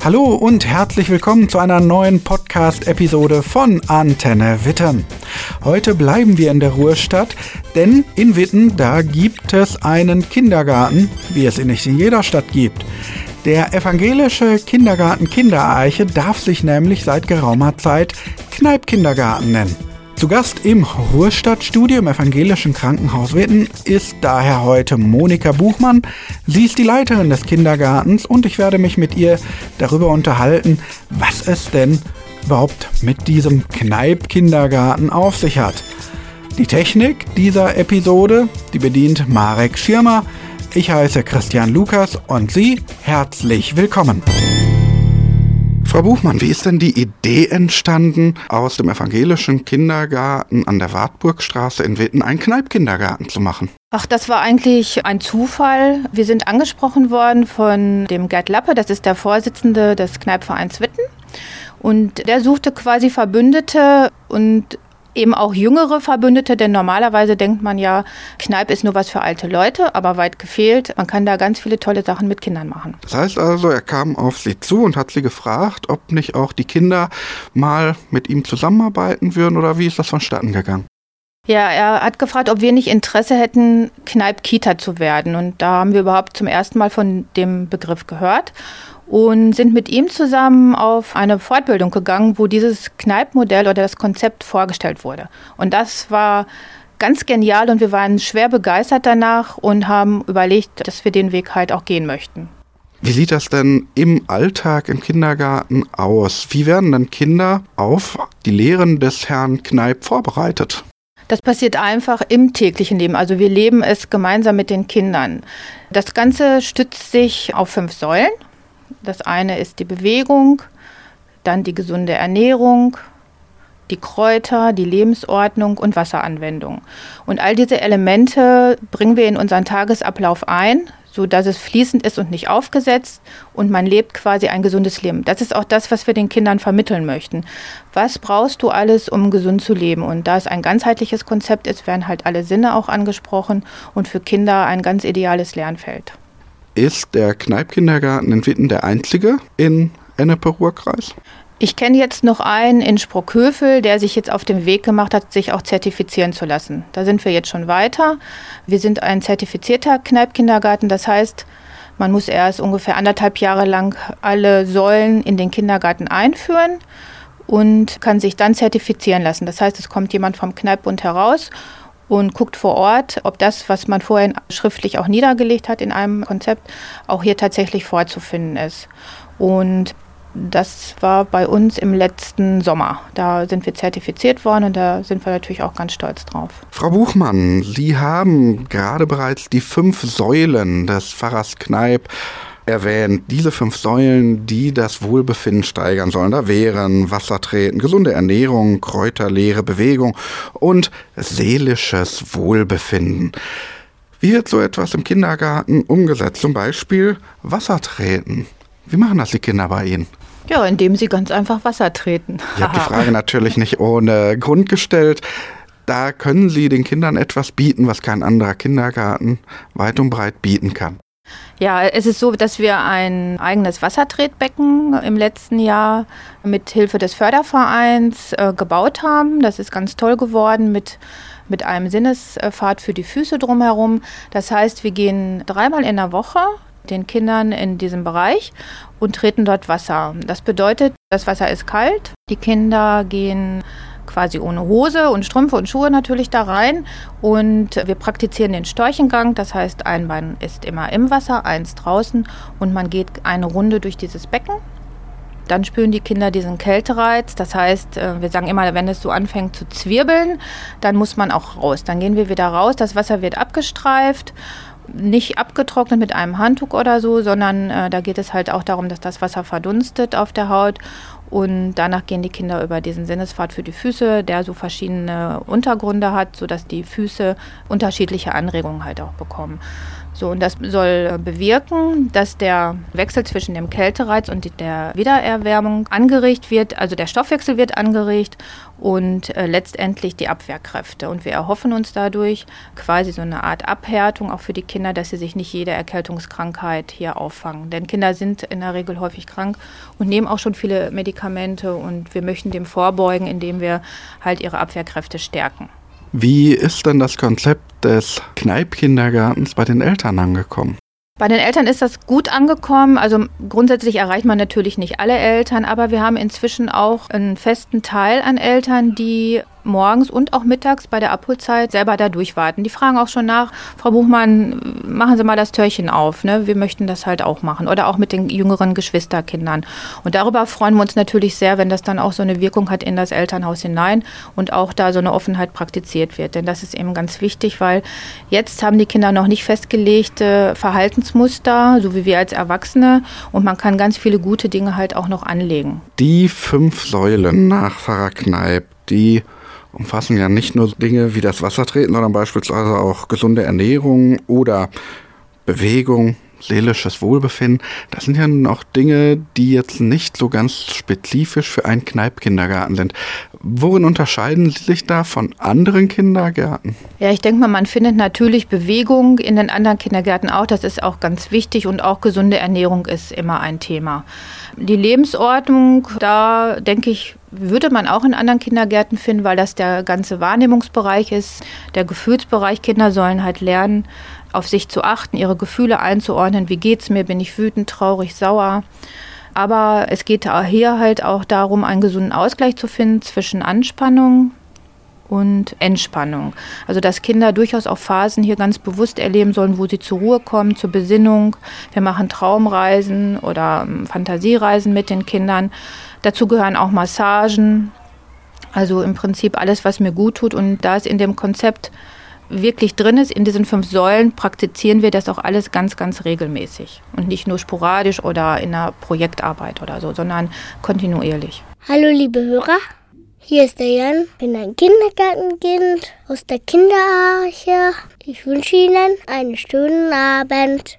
Hallo und herzlich willkommen zu einer neuen Podcast-Episode von Antenne Witten. Heute bleiben wir in der Ruhrstadt, denn in Witten, da gibt es einen Kindergarten, wie es ihn nicht in jeder Stadt gibt. Der evangelische Kindergarten Kindereiche darf sich nämlich seit geraumer Zeit Kneipp-Kindergarten nennen. Zu Gast im Ruhrstadtstudio im Evangelischen Krankenhaus Witten ist daher heute Monika Buchmann. Sie ist die Leiterin des Kindergartens und ich werde mich mit ihr darüber unterhalten, was es denn überhaupt mit diesem Kneipp-Kindergarten auf sich hat. Die Technik dieser Episode, die bedient Marek Schirmer. Ich heiße Christian Lukas und Sie herzlich willkommen. Frau Buchmann, wie ist denn die Idee entstanden, aus dem evangelischen Kindergarten an der Wartburgstraße in Witten einen Kneipp-Kindergarten zu machen? Ach, das war eigentlich ein Zufall. Wir sind angesprochen worden von dem Gerd Lappe, das ist der Vorsitzende des Kneipp-Vereins Witten. Und der suchte quasi Verbündete und eben auch jüngere Verbündete, denn normalerweise denkt man ja, Kneipp ist nur was für alte Leute, aber weit gefehlt. Man kann da ganz viele tolle Sachen mit Kindern machen. Das heißt also, er kam auf Sie zu und hat Sie gefragt, ob nicht auch die Kinder mal mit ihm zusammenarbeiten würden oder wie ist das vonstatten gegangen? Ja, er hat gefragt, ob wir nicht Interesse hätten, Kneipp-Kita zu werden. Und da haben wir überhaupt zum ersten Mal von dem Begriff gehört und sind mit ihm zusammen auf eine Fortbildung gegangen, wo dieses Kneipp-Modell oder das Konzept vorgestellt wurde. Und das war ganz genial und wir waren schwer begeistert danach und haben überlegt, dass wir den Weg halt auch gehen möchten. Wie sieht das denn im Alltag im Kindergarten aus? Wie werden denn Kinder auf die Lehren des Herrn Kneipp vorbereitet? Das passiert einfach im täglichen Leben. Also wir leben es gemeinsam mit den Kindern. Das Ganze stützt sich auf 5 Säulen. Das eine ist die Bewegung, dann die gesunde Ernährung, die Kräuter, die Lebensordnung und Wasseranwendung. Und all diese Elemente bringen wir in unseren Tagesablauf ein, sodass es fließend ist und nicht aufgesetzt und man lebt quasi ein gesundes Leben. Das ist auch das, was wir den Kindern vermitteln möchten. Was brauchst du alles, um gesund zu leben? Und da es ein ganzheitliches Konzept ist, werden halt alle Sinne auch angesprochen und für Kinder ein ganz ideales Lernfeld. Ist der Kneipp-Kindergarten in Witten der einzige in Ennepe-Ruhr-Kreis? Ich kenne jetzt noch einen in Sprockhövel, der sich jetzt auf den Weg gemacht hat, sich auch zertifizieren zu lassen. Da sind wir jetzt schon weiter. Wir sind ein zertifizierter Kneipp-Kindergarten. Das heißt, man muss erst ungefähr 1,5 Jahre lang alle Säulen in den Kindergarten einführen und kann sich dann zertifizieren lassen. Das heißt, es kommt jemand vom Kneippbund heraus und guckt vor Ort, ob das, was man vorher schriftlich auch niedergelegt hat in einem Konzept, auch hier tatsächlich vorzufinden ist. Und das war bei uns im letzten Sommer. Da sind wir zertifiziert worden und da sind wir natürlich auch ganz stolz drauf. Frau Buchmann, Sie haben gerade bereits die 5 Säulen des Pfarrers Kneipp erwähnt. Diese 5 Säulen, die das Wohlbefinden steigern sollen. Da wären Wassertreten, gesunde Ernährung, Kräuterlehre, Bewegung und seelisches Wohlbefinden. Wie wird so etwas im Kindergarten umgesetzt? Zum Beispiel Wassertreten. Wie machen das die Kinder bei Ihnen? Ja, indem sie ganz einfach Wasser treten. Ich habe die Frage natürlich nicht ohne Grund gestellt. Da können Sie den Kindern etwas bieten, was kein anderer Kindergarten weit und breit bieten kann. Ja, es ist so, dass wir ein eigenes Wassertretbecken im letzten Jahr mit Hilfe des Fördervereins gebaut haben. Das ist ganz toll geworden mit einem Sinnespfad für die Füße drumherum. Das heißt, wir gehen 3-mal in der Woche den Kindern in diesem Bereich und treten dort Wasser. Das bedeutet, das Wasser ist kalt. Die Kinder gehen quasi ohne Hose und Strümpfe und Schuhe natürlich da rein und wir praktizieren den Storchengang. Das heißt, ein Bein ist immer im Wasser, eins draußen und man geht eine Runde durch dieses Becken. Dann spüren die Kinder diesen Kältereiz. Das heißt, wir sagen immer, wenn es so anfängt zu zwirbeln, dann muss man auch raus. Dann gehen wir wieder raus, das Wasser wird abgestreift. Nicht abgetrocknet mit einem Handtuch oder so, sondern da geht es halt auch darum, dass das Wasser verdunstet auf der Haut Und danach gehen die Kinder über diesen Sinnespfad für die Füße, der so verschiedene Untergründe hat, sodass die Füße unterschiedliche Anregungen halt auch bekommen. So, und das soll bewirken, dass der Wechsel zwischen dem Kältereiz und der Wiedererwärmung angeregt wird, also der Stoffwechsel wird angeregt und letztendlich die Abwehrkräfte. Und wir erhoffen uns dadurch quasi so eine Art Abhärtung auch für die Kinder, dass sie sich nicht jede Erkältungskrankheit hier auffangen. Denn Kinder sind in der Regel häufig krank und nehmen auch schon viele Medikamente und wir möchten dem vorbeugen, indem wir halt ihre Abwehrkräfte stärken. Wie ist denn das Konzept des Kneipp-Kindergartens bei den Eltern angekommen? Bei den Eltern ist das gut angekommen. Also grundsätzlich erreicht man natürlich nicht alle Eltern, aber wir haben inzwischen auch einen festen Teil an Eltern, die morgens und auch mittags bei der Abholzeit selber da durchwarten. Die fragen auch schon nach, Frau Buchmann, machen Sie mal das Türchen auf, ne? Wir möchten das halt auch machen. Oder auch mit den jüngeren Geschwisterkindern. Und darüber freuen wir uns natürlich sehr, wenn das dann auch so eine Wirkung hat in das Elternhaus hinein und auch da so eine Offenheit praktiziert wird. Denn das ist eben ganz wichtig, weil jetzt haben die Kinder noch nicht festgelegte Verhaltensmuster, so wie wir als Erwachsene. Und man kann ganz viele gute Dinge halt auch noch anlegen. Die 5 Säulen nach Pfarrer Kneipp, die umfassen ja nicht nur Dinge wie das Wassertreten, sondern beispielsweise auch gesunde Ernährung oder Bewegung, seelisches Wohlbefinden. Das sind ja nun auch Dinge, die jetzt nicht so ganz spezifisch für einen Kneipp-Kindergarten sind. Worin unterscheiden Sie sich da von anderen Kindergärten? Ja, ich denke mal, man findet natürlich Bewegung in den anderen Kindergärten auch. Das ist auch ganz wichtig und auch gesunde Ernährung ist immer ein Thema. Die Lebensordnung, da denke ich, würde man auch in anderen Kindergärten finden, weil das der ganze Wahrnehmungsbereich ist, der Gefühlsbereich. Kinder sollen halt lernen, auf sich zu achten, ihre Gefühle einzuordnen. Wie geht's mir? Bin ich wütend, traurig, sauer? Aber es geht hier halt auch darum, einen gesunden Ausgleich zu finden zwischen Anspannung und Entspannung. Also dass Kinder durchaus auch Phasen hier ganz bewusst erleben sollen, wo sie zur Ruhe kommen, zur Besinnung. Wir machen Traumreisen oder Fantasiereisen mit den Kindern. Dazu gehören auch Massagen. Also im Prinzip alles, was mir gut tut. Und da es in dem Konzept wirklich drin ist, in diesen 5 Säulen, praktizieren wir das auch alles ganz, ganz regelmäßig. Und nicht nur sporadisch oder in einer Projektarbeit oder so, sondern kontinuierlich. Hallo liebe Hörer, hier ist der Jan, ich bin ein Kindergartenkind aus der Kinderarche. Ich wünsche Ihnen einen schönen Abend.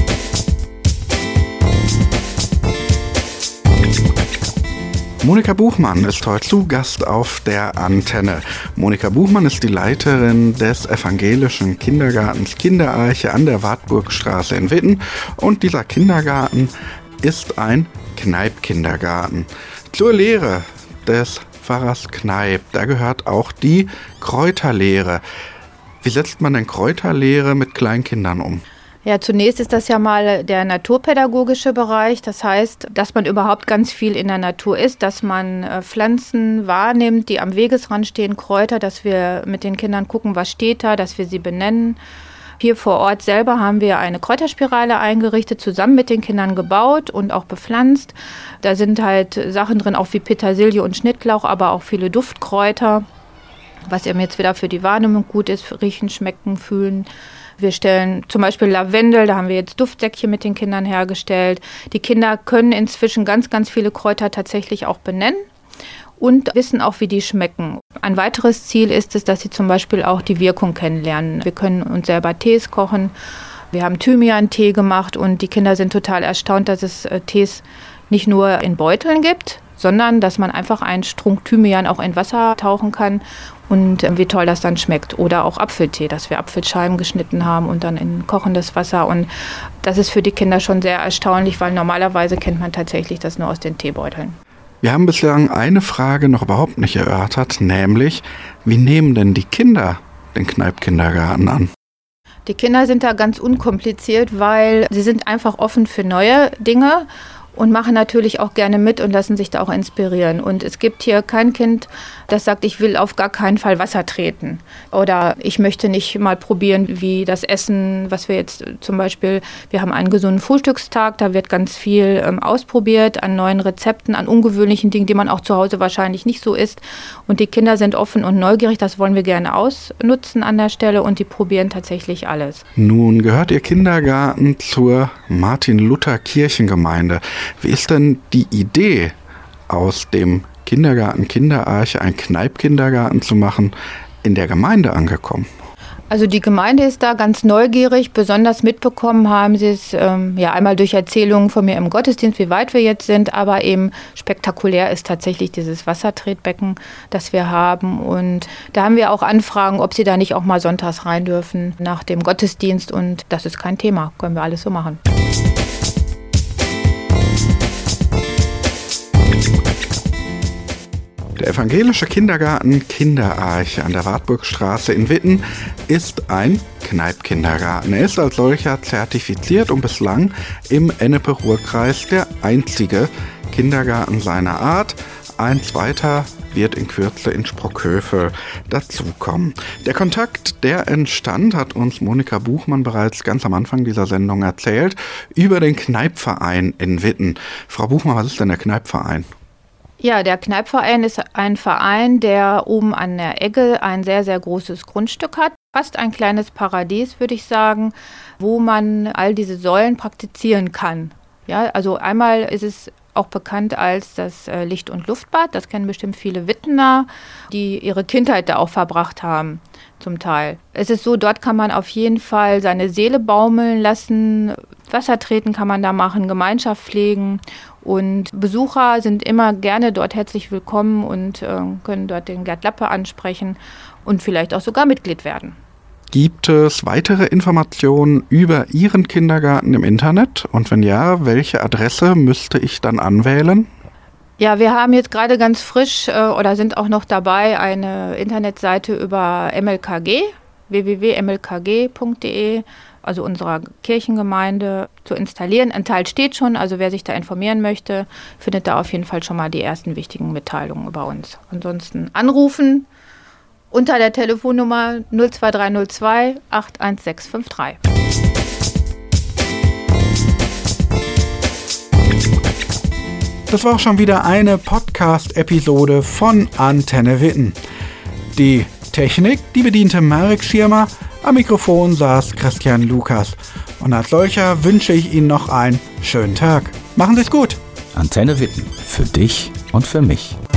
Monika Buchmann ist heute zu Gast auf der Antenne. Monika Buchmann ist die Leiterin des evangelischen Kindergartens Kinderarche an der Wartburgstraße in Witten und dieser Kindergarten ist ein Kneipp-Kindergarten. Zur Lehre des Pfarrers Kneipp, da gehört auch die Kräuterlehre. Wie setzt man denn Kräuterlehre mit Kleinkindern um? Ja, zunächst ist das ja mal der naturpädagogische Bereich. Das heißt, dass man überhaupt ganz viel in der Natur ist, dass man Pflanzen wahrnimmt, die am Wegesrand stehen, Kräuter, dass wir mit den Kindern gucken, was steht da, dass wir sie benennen. Hier vor Ort selber haben wir eine Kräuterspirale eingerichtet, zusammen mit den Kindern gebaut und auch bepflanzt. Da sind halt Sachen drin, auch wie Petersilie und Schnittlauch, aber auch viele Duftkräuter, was eben jetzt wieder für die Wahrnehmung gut ist, riechen, schmecken, fühlen. Wir stellen zum Beispiel Lavendel, da haben wir jetzt Duftsäckchen mit den Kindern hergestellt. Die Kinder können inzwischen ganz, ganz viele Kräuter tatsächlich auch benennen und wissen auch, wie die schmecken. Ein weiteres Ziel ist es, dass sie zum Beispiel auch die Wirkung kennenlernen. Wir können uns selber Tees kochen. Wir haben Thymian-Tee gemacht und die Kinder sind total erstaunt, dass es Tees nicht nur in Beuteln gibt, sondern dass man einfach einen Strunk Thymian auch in Wasser tauchen kann und wie toll das dann schmeckt. Oder auch Apfeltee, dass wir Apfelscheiben geschnitten haben und dann in kochendes Wasser. Und das ist für die Kinder schon sehr erstaunlich, weil normalerweise kennt man tatsächlich das nur aus den Teebeuteln. Wir haben bislang eine Frage noch überhaupt nicht erörtert, nämlich, wie nehmen denn die Kinder den Kneipp-Kindergarten an? Die Kinder sind da ganz unkompliziert, weil sie sind einfach offen für neue Dinge und machen natürlich auch gerne mit und lassen sich da auch inspirieren. Und es gibt hier kein Kind, das sagt, ich will auf gar keinen Fall Wasser treten. Oder ich möchte nicht mal probieren, wie das Essen, was wir jetzt zum Beispiel, wir haben einen gesunden Frühstückstag, da wird ganz viel ausprobiert an neuen Rezepten, an ungewöhnlichen Dingen, die man auch zu Hause wahrscheinlich nicht so isst. Und die Kinder sind offen und neugierig, das wollen wir gerne ausnutzen an der Stelle und die probieren tatsächlich alles. Nun gehört Ihr Kindergarten zur Martin-Luther-Kirchengemeinde. Wie ist denn die Idee aus dem Kindergarten Kinderarche ein Kneipkindergarten zu machen, in der Gemeinde angekommen? Also die Gemeinde ist da ganz neugierig. Besonders mitbekommen haben sie es einmal durch Erzählungen von mir im Gottesdienst, wie weit wir jetzt sind, aber eben spektakulär ist tatsächlich dieses Wassertretbecken, das wir haben. Und da haben wir auch Anfragen, ob sie da nicht auch mal sonntags rein dürfen nach dem Gottesdienst. Und das ist kein Thema, können wir alles so machen. Der evangelische Kindergarten Kinderarche an der Wartburgstraße in Witten ist ein Kneipkindergarten. Er ist als solcher zertifiziert und bislang im Ennepe-Ruhr-Kreis der einzige Kindergarten seiner Art. Ein zweiter wird in Kürze in Sprockhövel dazukommen. Der Kontakt, der entstand, hat uns Monika Buchmann bereits ganz am Anfang dieser Sendung erzählt, über den Kneipverein in Witten. Frau Buchmann, was ist denn der Kneipverein? Ja, der Kneipverein ist ein Verein, der oben an der Egge ein sehr, sehr großes Grundstück hat. Fast ein kleines Paradies, würde ich sagen, wo man all diese Säulen praktizieren kann. Ja, also einmal ist es auch bekannt als das Licht- und Luftbad. Das kennen bestimmt viele Wittener, die ihre Kindheit da auch verbracht haben, zum Teil. Es ist so, dort kann man auf jeden Fall seine Seele baumeln lassen. Wassertreten kann man da machen, Gemeinschaft pflegen. Und Besucher sind immer gerne dort herzlich willkommen und können dort den Gerd Lappe ansprechen und vielleicht auch sogar Mitglied werden. Gibt es weitere Informationen über Ihren Kindergarten im Internet? Und wenn ja, welche Adresse müsste ich dann anwählen? Ja, wir haben jetzt gerade ganz frisch oder sind auch noch dabei, eine Internetseite über MLKG, www.mlkg.de, also unserer Kirchengemeinde, zu installieren. Ein Teil steht schon, also wer sich da informieren möchte, findet da auf jeden Fall schon mal die ersten wichtigen Mitteilungen über uns. Ansonsten anrufen unter der Telefonnummer 02302 81653. Das war auch schon wieder eine Podcast-Episode von Antenne Witten. Die Technik, die bediente Marek Schirmer, am Mikrofon saß Christian Lukas. Und als solcher wünsche ich Ihnen noch einen schönen Tag. Machen Sie es gut. Antenne Witten, für dich und für mich.